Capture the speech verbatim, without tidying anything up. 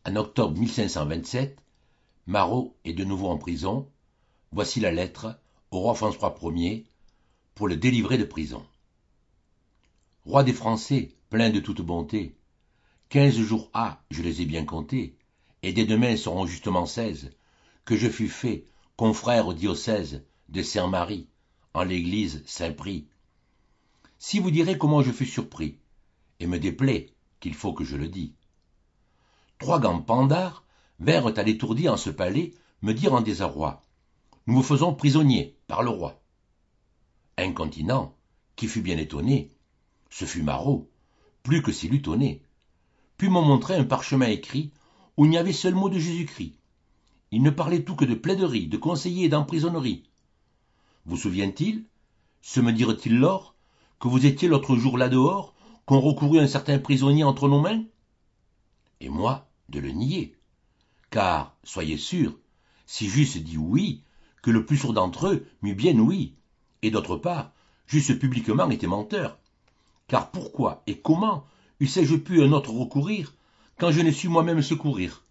En octobre mille cinq cent vingt-sept, Marot est de nouveau en prison. Voici la lettre au roi François Ier pour le délivrer de prison. Roi des Français, plein de toute bonté, quinze jours ha, je les ai bien comptés, et dès demain seront justement seize, que je fus fait confrère au diocèse de Saint-Marie, en l'église Saint-Prix. Si vous direz comment je fus surpris, et me déplaît qu'il faut que je le dise. Trois grands pandards vinrent à l'étourdi en ce palais me dire en désarroi: nous vous faisons prisonnier par le roi. Incontinent, qui fut bien étonné, ce fut Marot, plus que s'il eût tonné, puis m'ont montré un parchemin écrit où il n'y avait seul mot de Jésus-Christ. Il ne parlait tout que de plaiderie, de conseiller et d'emprisonnerie. Vous souvient-il, se me dirent-ils lors, que vous étiez l'autre jour là dehors, qu'on recourut un certain prisonnier entre nos mains? Et moi, de le nier. Car, soyez sûr, si j'eusse dit oui, que le plus sourd d'entre eux m'eût bien ouï, et d'autre part, j'eusse publiquement été menteur. Car pourquoi et comment eussé-je pu un autre recourir, quand je ne sus moi-même secourir?